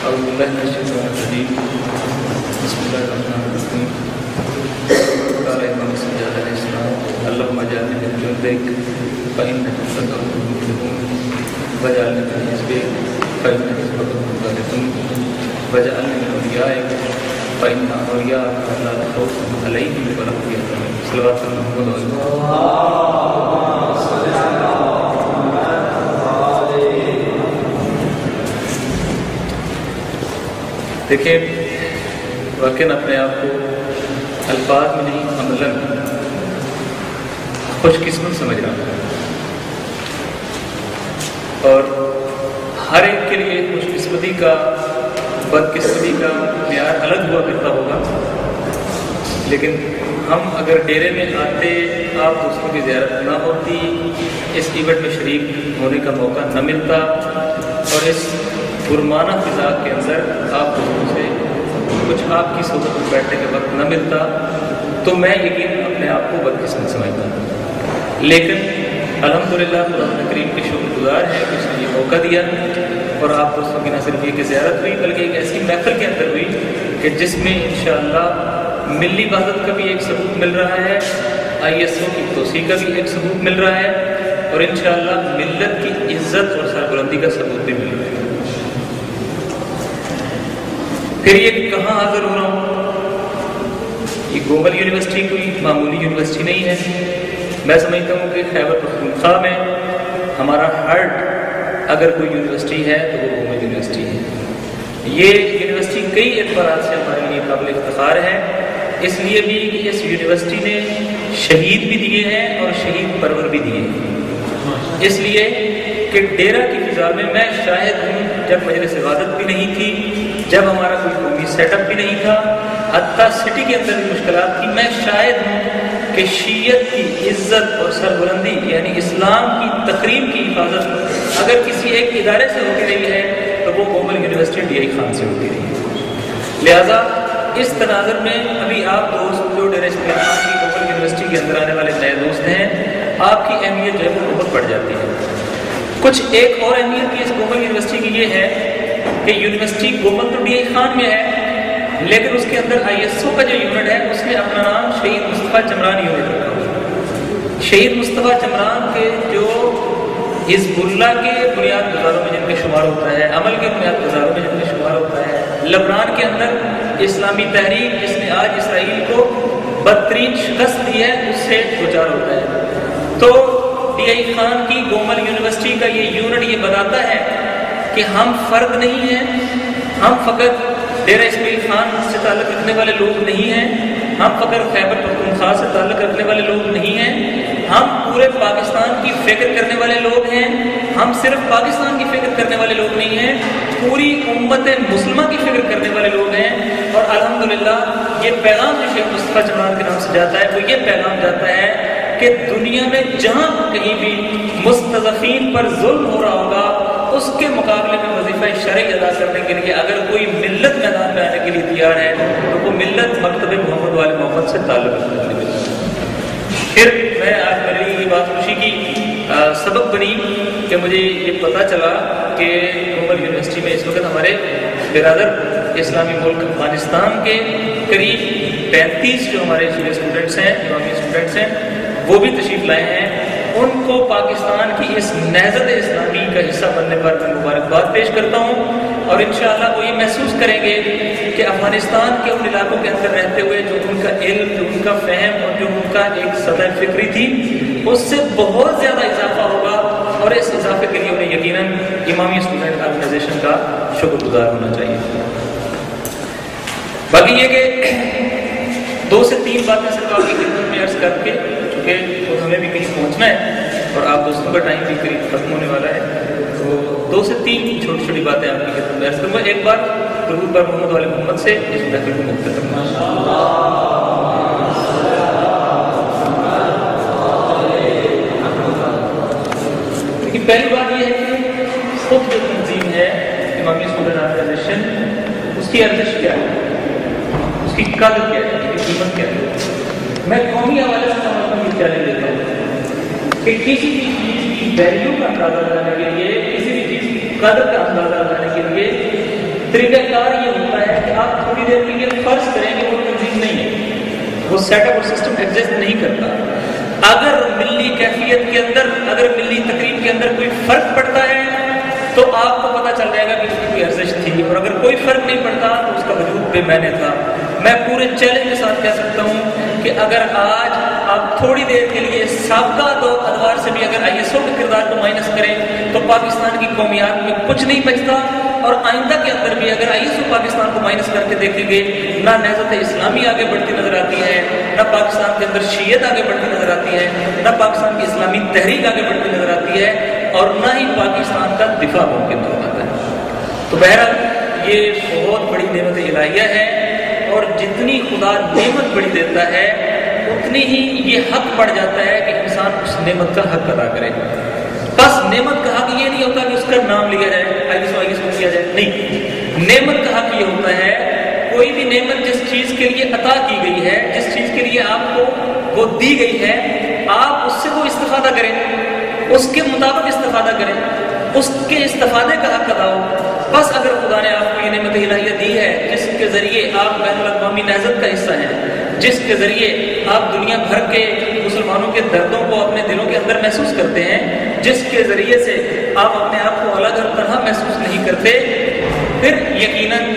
أعوذ بالله من الشيطان الرجيم بسم الله الرحمن الرحيم قال إمام السجاد عليه السلام اللهم اجعلني من جندك فإنك تقدر المفلحون واجعلني من حزبك فإن حزبك هم الغالبون واجعلني من أوليائك فإن أولياءك لا خوف عليهم ولا هم يحزنون صلوات محمد دیکھیں واقعاً اپنے آپ کو الفاظ میں نہیں عملاً خوش قسمت سمجھ رہا ہوں اور ہر ایک کے لیے خوش قسمتی کا بدقسمتی کا معیار الگ ہوا کرتا ہوگا، لیکن ہم اگر ڈیرے میں آتے آپ دوستوں کی زیارت نہ ہوتی، اس ایونٹ میں شریک ہونے کا موقع نہ ملتا اور اس پرمانہ فضا کے اندر آپ دوستوں سے کچھ آپ کی صحبت میں بیٹھنے کا وقت نہ ملتا تو میں یقیناً اپنے آپ کو بدقسمت سمجھتا ہوں، لیکن الحمدللہ قرآن کریم کے شکر گزار ہیں کہ اس نے یہ موقع دیا اور آپ دوستوں کی نہ صرف یہ کہ زیارت ہوئی بلکہ ایک ایسی محفل کے اندر ہوئی کہ جس میں انشاءاللہ ملی وحدت کا بھی ایک ثبوت مل رہا ہے، ISO کی توسیع کا بھی ایک ثبوت مل رہا ہے اور انشاءاللہ ملت کی عزت اور سربلندی کا ثبوت بھی مل رہا ہے۔ پھر یہ کہاں حاضر ہو رہا ہوں؟ یہ گومل یونیورسٹی کوئی معمولی یونیورسٹی نہیں ہے، میں سمجھتا ہوں کہ خیبر پختونخوا میں ہمارا ہارٹ اگر کوئی یونیورسٹی ہے تو وہ گومل یونیورسٹی ہے۔ یہ یونیورسٹی کئی اعتبارات سے ہمارے لیے قابل افتخار ہے، اس لیے بھی کہ اس یونیورسٹی نے شہید بھی دیے ہیں اور شہید پرور بھی دیے ہیں، اس لیے کہ ڈیرہ کی فضا میں میں شاہد ہوں جب مجلس عبادت بھی نہیں تھی، جب ہمارا کوئی قومی سیٹ اپ بھی نہیں تھا، حتیٰ سٹی کے اندر بھی مشکلات تھی، میں شاہد ہوں کہ شیعت کی عزت اور سربلندی یعنی اسلام کی تقریم کی حفاظت اگر کسی ایک ادارے سے ہوتی رہی ہے تو وہ گومل یونیورسٹی DI خان سے ہوتی رہی ہے۔ لہٰذا اس تناظر میں ابھی آپ دوست جو ڈیرہ اسماعیل خان کی گومل یونیورسٹی کے اندر آنے والے نئے دوست ہیں، آپ کی اہمیت جو ہے وہ بہت بڑھ جاتی ہے۔ کچھ ایک اور اہمیت کی اس گومل یونیورسٹی کی یہ ہے کہ یونیورسٹی گومل تو DI خان میں ہے لیکن اس کے اندر ISO کا جو یونٹ ہے اس نے اپنا نام شہید مصطفیٰ چمران یونٹ رکھا ہوا ہے۔ شہید مصطفیٰ چمران کے جو حزب اللہ کے بنیاد گزاروں میں جن کا شمار ہوتا ہے، عمل کے بنیاد گزاروں میں جن کا شمار ہوتا ہے، لبنان کے اندر اسلامی تحریک جس نے آج اسرائیل کو بدترین شکست دی ہے اس سے دوچار ہوتا ہے، تو DI خان کی گومل یونیورسٹی کا یہ یونٹ یہ بتاتا ہے کہ ہم فرد نہیں ہیں، ہم فقط ڈیرہ اسماعیل خان سے تعلق رکھنے والے لوگ نہیں ہیں، ہم فقط خیبر پختونخوا سے تعلق رکھنے والے لوگ نہیں ہیں، ہم پورے پاکستان کی فکر کرنے والے لوگ ہیں، ہم صرف پاکستان کی فکر کرنے والے لوگ نہیں ہیں، پوری امت مسلمہ کی فکر کرنے والے لوگ ہیں اور الحمدللہ یہ پیغام جو شیخ مصطفیٰ چمران کے نام سے جاتا ہے وہ یہ پیغام جاتا ہے کہ دنیا میں جہاں کہیں بھی مستضعفین پر ظلم ہو رہا ہوگا اس کے مقابلے میں وظیفہ شرعی ادا کرنے کے لیے اگر کوئی ملت میدان میں آنے کے لیے تیار ہے تو وہ ملت مکتب محمد وال محمد سے تعلق رکھنے والی ملت۔ پھر میں آج میرے لیے یہ بات خوشی کی سبب بنی کہ مجھے یہ پتہ چلا کہ گومل یونیورسٹی میں اس وقت ہمارے برادر اسلامی ملک افغانستان کے قریب 35 جو ہمارے اسٹوڈنٹس ہیں، امامی اسٹوڈنٹس ہیں، وہ بھی تشریف لائے ہیں۔ ان کو پاکستان کی اس نہضت اسلامی کا حصہ بننے پر میں مبارکباد پیش کرتا ہوں اور انشاءاللہ وہ یہ محسوس کریں گے کہ افغانستان کے ان علاقوں کے اندر رہتے ہوئے جو ان کا علم، جو ان کا فہم اور جو ان کا ایک سطح فکری تھی اس سے بہت زیادہ اضافہ ہوگا اور اس اضافے کے لیے انہیں یقیناً امامی اسٹوڈنٹ آرگنائزیشن کا شکر گزار ہونا چاہیے۔ باقی یہ کہ 2 سے 3 باتیں صرف آپ کی خدمت میں عرض کر کے، چونکہ ہمیں بھی کہیں پہنچنا ہے اور آپ دوستوں کا ٹائم بھی قریب ختم ہونے والا ہے، تو 2 سے 3 چھوٹی چھوٹی باتیں آپ کی خدمت میں عرض کروں گا۔ ایک بار درود پر محمد وال محمد سے اس محفل کو مختصر کرنا۔ پہلی بات یہ ہے کہ خود جو تنظیم ہے امامی اسٹوڈنٹ آرگنائزیشن، اس کی ارزش کیا ہے، اس کی قدر کیا ہے، اس کی قیمت کیا ہے۔ میں قومی حوالے سے سمجھتا ہوں یہ چیلنج دیتا ہوں کہ کسی بھی چیز کی ویلیو کا اندازہ لگانے کے لیے، کسی بھی چیز کی قدر کا اندازہ لگانے کے لیے طریقہ کار یہ ہوتا ہے کہ آپ تھوڑی دیر کے لیے فرض کریں کہ وہ تنظیم نہیں ہے، وہ سیٹ اپ اور سسٹم ایگزسٹ نہیں کرتا. اگر ملی کیفیت کے اندر، اگر ملی تقریب کے اندر کوئی فرق پڑتا ہے تو آپ کو پتہ چل جائے گا کہ اس کی کوئی ارزش تھی، اور اگر کوئی فرق نہیں پڑتا تو اس کا وجود بے معنی تھا. میں پورے چیلنج کے ساتھ کہہ سکتا ہوں کہ اگر آج آپ تھوڑی دیر کے لیے سابقہ دو ادوار سے بھی اگر آئی ایس او کے کردار کو مائنس کریں تو پاکستان کی قومیات میں کچھ نہیں بچتا. اور آئندہ کے اندر بھی اگر آئی ایس او پاکستان کو مائنس کر کے دیکھیں گے، نہ نہضت اسلامی آگے بڑھتی نظر آتی ہے، نہ پاکستان کے اندر شیعت آگے بڑھتی نظر آتی ہے، نہ پاکستان کی اسلامی تحریک آگے بڑھتی نظر آتی ہے، اور نہ ہی پاکستان کا دفاع ممکن ہو پاتا ہے. تو بہرحال یہ بہت بڑی نعمت الہیہ ہے، اور جتنی خدا نعمت بڑی دیتا ہے اتنی ہی یہ حق پڑ جاتا ہے کہ انسان اس نعمت کا حق ادا کرے. بس نعمت کا حق یہ نہیں ہوتا کہ اس کا نام لیا جائے، آئی ایس او کیا جائے، نہیں. نعمت کا حق یہ ہوتا ہے کوئی بھی نعمت جس چیز کے لیے عطا کی گئی ہے، جس چیز کے لیے آپ کو وہ دی گئی ہے، آپ اس سے وہ استفادہ کریں، اس کے مطابق استفادہ کریں، اس کے استفادے کا حق ادا ہو. بس اگر خدا نے آپ کو یہ نعمت الہیہ دی ہے جس کے ذریعے آپ بین الاقوامی نہضت کا حصہ ہیں، جس کے ذریعے آپ دنیا بھر کے مسلمانوں کے دردوں کو اپنے دلوں کے اندر محسوس کرتے ہیں، جس کے ذریعے سے آپ اپنے آپ کو الگ اور تنہا محسوس نہیں کرتے، پھر یقیناً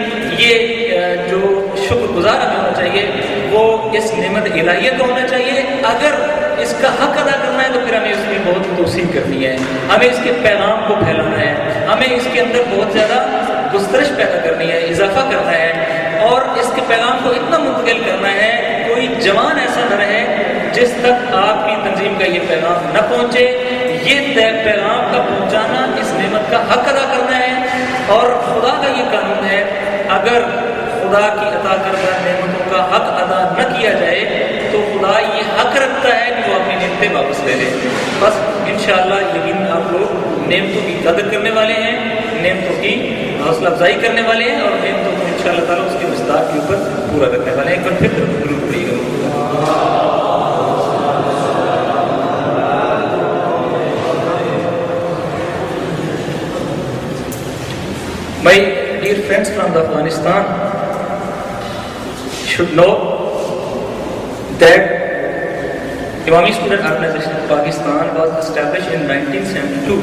یہ جو شکر گزار ہمیں ہونا چاہیے وہ اس نعمت الہیہ کا ہونا چاہیے. اگر اس کا حق ادا کرنا ہے تو پھر ہمیں اس کی بہت توسیع کرنی ہے، ہمیں اس کے پیغام کو پھیلانا ہے، ہمیں اس کے اندر بہت زیادہ گسترش پیدا کرنی ہے، اضافہ کرنا ہے، اور اس کے پیغام کو اتنا منتقل کرنا ہے کوئی جوان ایسا نہ رہے جس تک آپ کی تنظیم کا یہ پیغام نہ پہنچے. یہ پیغام کا پہنچانا اس نعمت کا حق ادا کرنا ہے. اور خدا کا یہ قانون ہے اگر خدا کی عطا کردہ نعمتوں کا حق ادا نہ کیا جائے تو خدا یہ حق رکھتا ہے کہ وہ اپنی نعمتیں واپس لے لے. بس انشاءاللہ یقین آپ لوگ نعمتوں کی قدر کرنے والے ہیں، نعمتوں کی حوصلہ افزائی کرنے والے ہیں، اور نعمتوں کو انشاءاللہ تعالیٰ اس کی مصداق کے اوپر پورا کرنے والے ہیں. ایک بار پھر ضرور پڑھیے گا. My dear friends from Afghanistan should know that Imami Student Organization of Pakistan was established in 1972,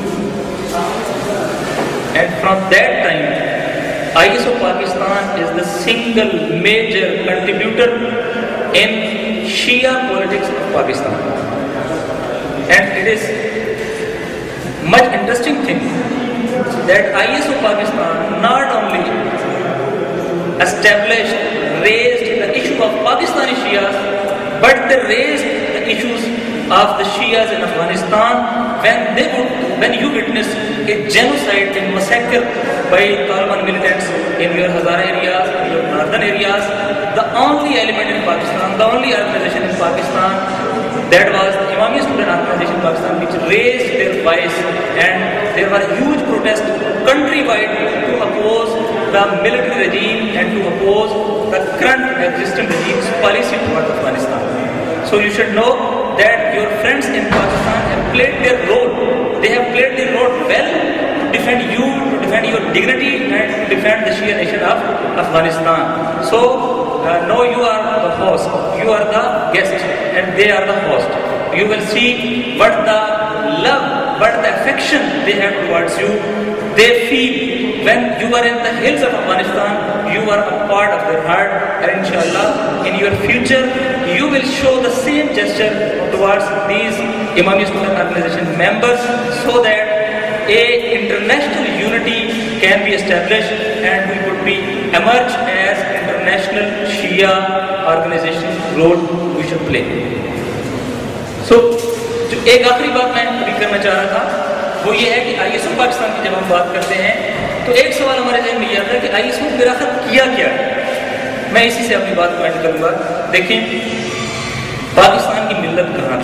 and from that time ISO Pakistan is the single major contributor in Shia politics of Pakistan. And it is much interesting thing that ISO Pakistan not only established, raised the issue of Pakistani Shias, but they raised the issues of the Shias in Afghanistan when you witness a genocide and massacre by Taliban militants in your Hazara areas, in your northern areas. The only element in Pakistan, the only organization in Pakistan, that was the Imami Student Organization Pakistan, which raised their voice, and there were huge protests countrywide to oppose the military regime and to oppose the current existing regime's policy towards Afghanistan. So you should know that your friends in Pakistan have played their role. They have played their role well to defend you, to defend your dignity, and to defend the Shia nation of Afghanistan. So now you are the host, you are the guest, and they are the host. You will see what the love, what the affection they have towards you, they feel when you are in the hills of Afghanistan. You are a part of their heart, and inshallah in your future you will show the same gesture towards these Imami Student Organization members, so that a international unity can be established and we would be emerge as international Shia organization role we should play. So جو ایک آخری بات میں ابھی کرنا چاہ رہا تھا وہ یہ ہے کہ آئی ایس او پاکستان کی جب ہم بات کرتے ہیں تو ایک سوال ہمارے ذہن میں یہ آتا ہے کہ آئی ایس او آخر کیا کیا ہے. میں اسی سے اپنی بات کو اینڈ کروں گا. دیکھیں پاکستان کی ملت کہاں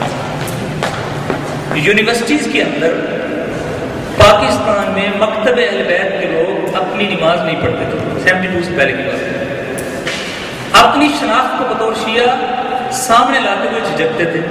تھی. یونیورسٹیز کے اندر پاکستان میں مکتب اہل بیت کے لوگ اپنی نماز نہیں پڑھتے تھے. 72 سے پہلے کی بات ہے. اپنی شناخت کو بطور شیعہ سامنے لاتے ہوئے جھجکتے تھے,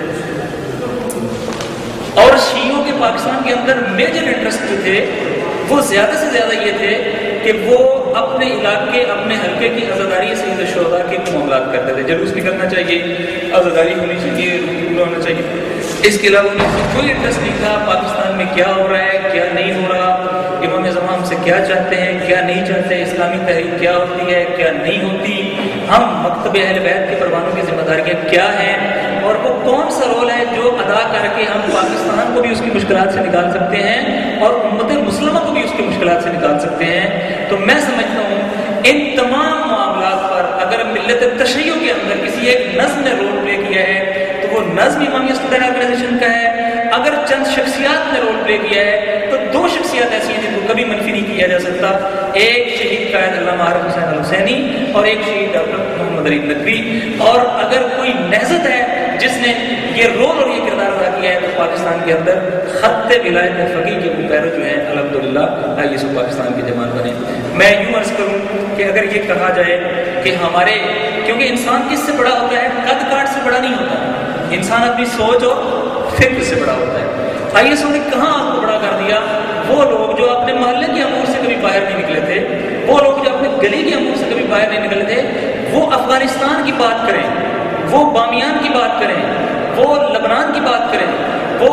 اور شیعوں کے پاکستان کے اندر میجر انٹرسٹ جو تھے وہ زیادہ سے زیادہ یہ تھے کہ وہ اپنے علاقے اپنے حلقے کی عزاداری سید الشہداء کے معاملات کرتے تھے. جلوس نکلنا چاہیے, عزاداری ہونی چاہیے, پورا ہونا چاہیے. اس کے علاوہ انہیں کوئی انٹرسٹ نہیں تھا پاکستان میں کیا ہو رہا ہے, کیا نہیں ہو رہا, امام زمان سے کیا چاہتے ہیں, کیا نہیں چاہتے, اسلامی تحریک کیا ہوتی ہے, کیا نہیں ہوتی, ہم مکتب اہل بیت کے پروانوں کی ذمہ داریاں کیا ہیں, اور وہ کون سا رول ہے جو ادا کر کے ہم پاکستان کو بھی اس کی مشکلات سے نکال سکتے ہیں اور امت مسلمہ کو بھی اس کی مشکلات سے نکال سکتے ہیں. تو میں سمجھتا ہوں ان تمام معاملات پر اگر ملت تشیع کے اندر کسی ایک نظم نے رول پلے کیا ہے تو وہ نظم امامی اسٹوڈنٹ آرگنائزیشن کا ہے. اگر چند شخصیات نے رول پلے کیا ہے تو دو شخصیات ایسی ہیں جن کو کبھی منفی نہیں کیا جا سکتا, ایک شہید قائد علامہ عارف حسین الحسینی اور ایک شہید ڈاکٹر محمد علی ندوی. اور اگر کوئی نہضت ہے جس نے یہ رول اور یہ کردار ادا کیا ہے تو پاکستان کے اندر خط ولایت فقیہ کے پیرو جو ہیں الحمدللہ آئیے سو پاکستان کے جماعت بنے. میں یوں عرض کروں کہ اگر یہ کہا جائے کہ ہمارے, کیونکہ انسان کس سے بڑا ہوتا ہے, قد کاٹ سے بڑا نہیں ہوتا, انسان اپنی سوچ اور فکر سے بڑا ہوتا ہے. آئی ایس او نے کہاں آپ کو بڑا کر دیا؟ وہ لوگ جو اپنے محلے کے امور سے کبھی باہر نہیں نکلے تھے, وہ لوگ جو اپنے گلی کے امور سے کبھی باہر نہیں نکلے تھے, وہ افغانستان کی بات کریں, وہ بامیان کی بات کریں, وہ لبنان کی بات کریں, وہ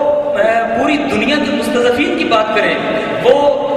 پوری دنیا کے مستضعفین کی بات کریں, وہ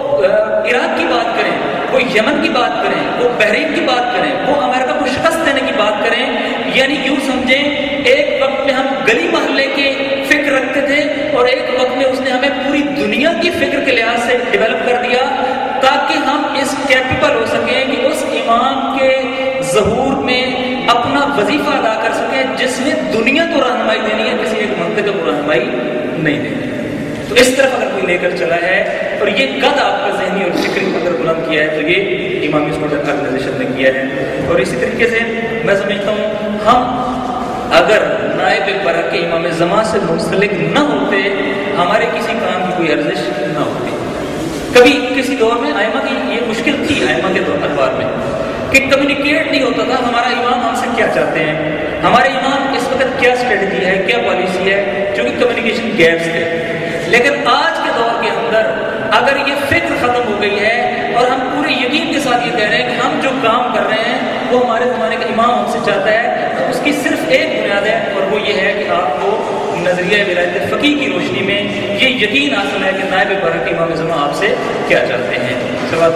عراق کی بات کریں, وہ یمن کی بات کریں, وہ بحرین کی بات کریں, وہ امریکہ کو شکست دینے کی بات کریں. یعنی یوں سمجھیں ایک وقت میں ہم گلی محلے کے فکر رکھتے تھے اور ایک وقت میں اس نے ہمیں پوری دنیا کی فکر کے لحاظ سے ڈیولپ کر دیا تاکہ ہم اس کیپیبل ہو سکیں کہ اس امام کے ظہور میں اپنا وظیفہ ادا کر سکیں جس نے دنیا کو رہنمائی دینی ہے, کسی ایک منطقے کو رہنمائی نہیں دینی. تو اس طرف اگر کوئی لے کر چلا ہے اور یہ قد آپ کا ذہنی اور فکری اگر بلند کیا ہے تو یہ امامی اسٹوڈنٹ آرگنائزیشن نے کیا ہے. اور اسی طریقے سے میں سمجھتا ہوں ہم اگر نائب برحق امام زمان سے منسلک نہ ہوتے ہمارے کسی کام کی کوئی ارزش نہ ہوتی. کبھی کسی دور میں ائمہ کی یہ مشکل تھی, ائمہ کے ادوار میں, کہ کمیونیکیٹ نہیں ہوتا تھا ہمارا امام ہم سے کیا چاہتے ہیں, ہمارے امام اس وقت کیا اسٹریٹجی ہے, کیا پالیسی ہے, کیونکہ کمیونیکیشن گیپس تھے. لیکن آج کے دور کے اندر اگر یہ فکر ختم ہو گئی ہے اور ہم پورے یقین کے ساتھ یہ کہہ رہے ہیں کہ ہم جو کام کر رہے ہیں وہ ہمارے زمانے کا امام ہم سے چاہتا ہے, تو اس کی صرف ایک بنیاد ہے اور وہ یہ ہے کہ آپ کو نظریہ ولایت فقیہ کی روشنی میں یہ یقین حاصل ہے کہ نائب برحق امام زمان آپ سے کیا چاہتے ہیں. سوال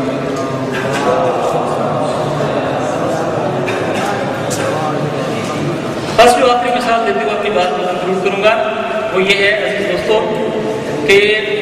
بس جو آخری مثال دیتے ہوئے اپنی بات کو کنکلوڈ کروں گا وہ یہ ہے عزیز دوستوں کہ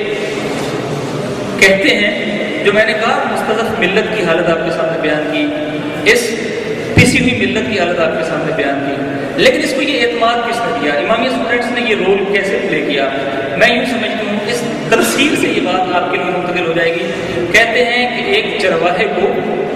کہتے ہیں جو میں نے کہا مستضعف ملت کی حالت آپ کے سامنے بیان کی, اس پسی ہوئی ملت کی حالت آپ کے سامنے بیان کی, لیکن اس کو یہ اعتماد کس نے دیا, امامی اسٹوڈنٹس نے یہ رول کیسے پلے کیا؟ میں یوں سمجھتا ہوں اس تفصیل سے یہ بات آپ کے لیے منتقل ہو جائے گی. کہتے ہیں کہ ایک چرواہے کو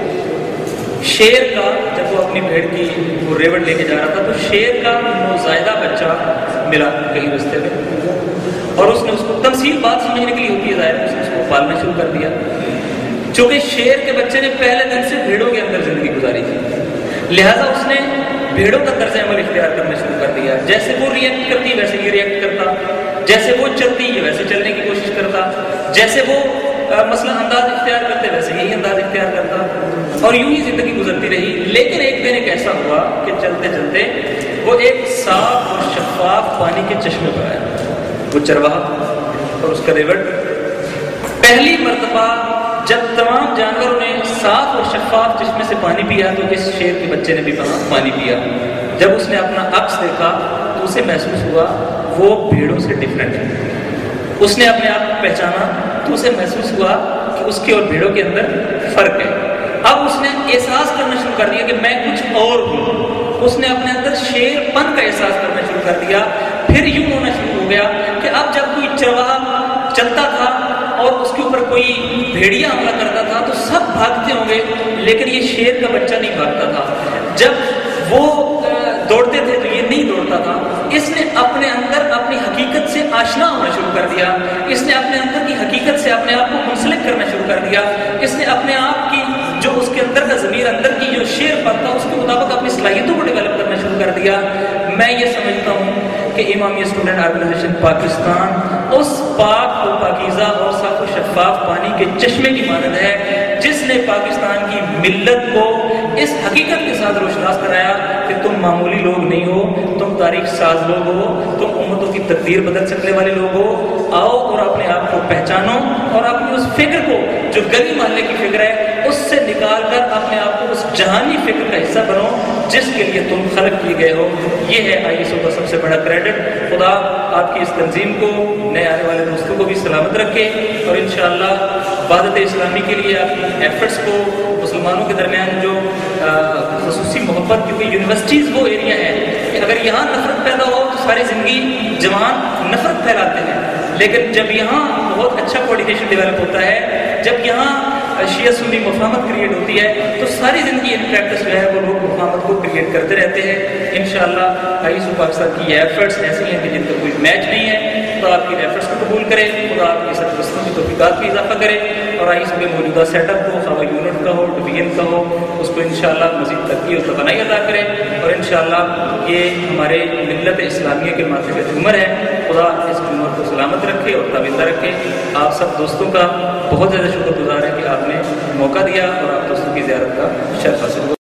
شیر کا, جب وہ اپنی بھیڑ کی وہ ریوڑ لے کے جا رہا تھا تو شیر کا نوزائیدہ بچہ ملا کہیں رستے میں, اور اس نے اس کو تمثیل بات سمجھنے کے لیے ہوتی ہے ظاہر, اس نے اس کو پالنا شروع کر دیا. چونکہ شیر کے بچے نے پہلے دن سے بھیڑوں کے اندر زندگی گزاری تھی, لہذا اس نے بھیڑوں کا طرز عمل اختیار کرنا شروع کر دیا. جیسے وہ ریئیکٹ کرتی ویسے یہ ریئیکٹ کرتا, جیسے وہ چلتی یہ ویسے چلنے کی کوشش کرتا, جیسے وہ مثلا انداز اختیار کرتے ویسے یہی انداز اختیار کرتا, اور یوں ہی زندگی گزرتی رہی. لیکن ایک دن ایک ایسا ہوا کہ چلتے چلتے وہ ایک صاف اور شفاف پانی کے چشمے پر آیا. وہ چرواہا اور اس کا ریوڑ پہلی مرتبہ جب تمام جانوروں نے صاف اور شفاف چشمے سے پانی پیا تو اس شیر کے بچے نے بھی پانی پیا. جب اس نے اپنا عکس دیکھا تو اسے محسوس ہوا وہ بھیڑوں سے ڈفرینٹ ہے. اس نے اپنے آپ کو پہچانا تو اسے محسوس ہوا کہ اس کے اور بھیڑوں کے اندر فرق ہے. اب اس نے احساس کرنا شروع کر دیا کہ میں کچھ اور ہوں. اس نے اپنے اندر شیر پن کا احساس کرنا شروع کر دیا. پھر یوں ہونا شروع ہو گیا کہ اب جب کوئی چرواہا چلتا تھا اور اس کے اوپر کوئی بھیڑیا حملہ کرتا تھا تو سب بھاگتے ہوں گے, لیکن یہ شیر کا بچہ نہیں بھاگتا تھا. جب وہ دوڑتے تھے تو یہ نہیں دوڑتا تھا. اس نے اپنے اندر اپنی حقیقت سے آشنا ہونا شروع کر دیا. اس نے اپنے اندر کی حقیقت سے اپنے آپ کو منسلک کرنا شروع کر دیا. اس نے اپنے آپ کی جو اس کے اندر کا ضمیر, اندر کی جو شیر پر تھا, اس کے مطابق اپنی صلاحیتوں کو ڈیولپ کرنا شروع کر دیا. میں یہ سمجھتا ہوں کہ امامی اسٹوڈنٹ آرگنائزیشن پاکستان اس پاک و پاکیزہ اور صاف و شفاف پانی کے چشمے کی مانند ہے جس نے پاکستان کی ملت کو اس حقیقت کے ساتھ روشناس کرایا کہ تم معمولی لوگ نہیں ہو، تم تاریخ ساز لوگ ہو، تم امتوں کی تقدیر بدل سکنے والے لوگ ہو، آؤ اور اپنے آپ کو پہچانو اور اپنی اس فکر کو جو گلی محلے کی فکر ہے اس سے نکال کر اپنے آپ کو اس جہانی فکر کا حصہ بنو جس کے لیے تم خلق کیے گئے ہو۔ یہ ہے ISO کا سب سے بڑا کریڈٹ۔ خدا آپ کی اس تنظیم کو، نئے آنے والے دوستوں کو بھی سلامت رکھے، اور انشاءاللہ وحدت اسلامی کے لیے آپ کی ایفرٹس کو مسلمانوں کے درمیان جو خصوصی محبت، کیونکہ یونیورسٹیز وہ ایریا ہے کہ اگر یہاں نفرت پیدا ہو تو ساری زندگی جوان نفرت پھیلاتے ہیں، لیکن جب یہاں بہت اچھا کوآرڈینیشن ڈیولپ ہوتا ہے، جب یہاں شیعہ سنی مفاہمت کریٹ ہوتی ہے، تو ساری زندگی ان پریکٹس جو ہے وہ لوگ مفاہمت کو کریٹ کرتے رہتے ہیں۔ انشاءاللہ ISO پاکستان کی یہ ایفرٹس ایسی ہیں کہ جن کا کوئی میچ نہیں ہے، تو آپ کی ایفرٹس کو قبول کرے، خدا آپ کی سرپرستوں کی توفیقات میں اضافہ کرے، اور ISO کے موجودہ سیٹ اپ کو، خواہ یونٹ کا ہو، ڈویژن کا ہو، اس کو انشاءاللہ مزید ترقی اور توانائی عطا کرے، اور انشاءاللہ یہ ہمارے ملت اسلامیہ کے ماتھے پہ عمر ہے، خدا اس عمر کو سلامت رکھے اور تابندہ رکھے۔ آپ سب دوستوں کا بہت زیادہ شکر گزار ہے کہ آپ نے موقع دیا اور آپ دوستوں کی زیارت کا شرف حاصل ہوا۔